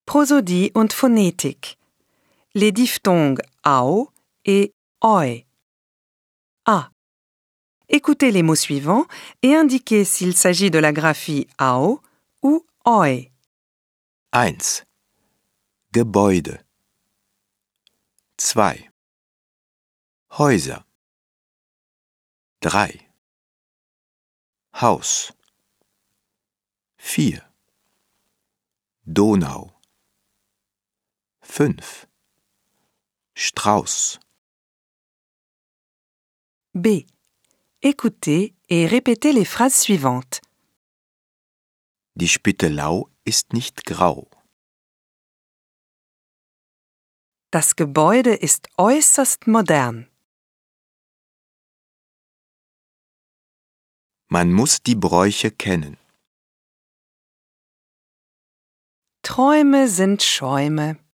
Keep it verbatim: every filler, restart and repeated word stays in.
Prosodie und Phonétique. Les diphtongues ao et oi. A. Écoutez les mots suivants et indiquez s'il s'agit de la graphie ao ou oi. eins. Gebäude. zwei. Häuser. drei. Haus. vier. Donau. fünf. Strauß. B. Écoutez et répétez les phrases suivantes. Die Spittelau ist nicht grau. Das Gebäude ist äußerst modern. Man muss die Bräuche kennen. Träume sind Schäume.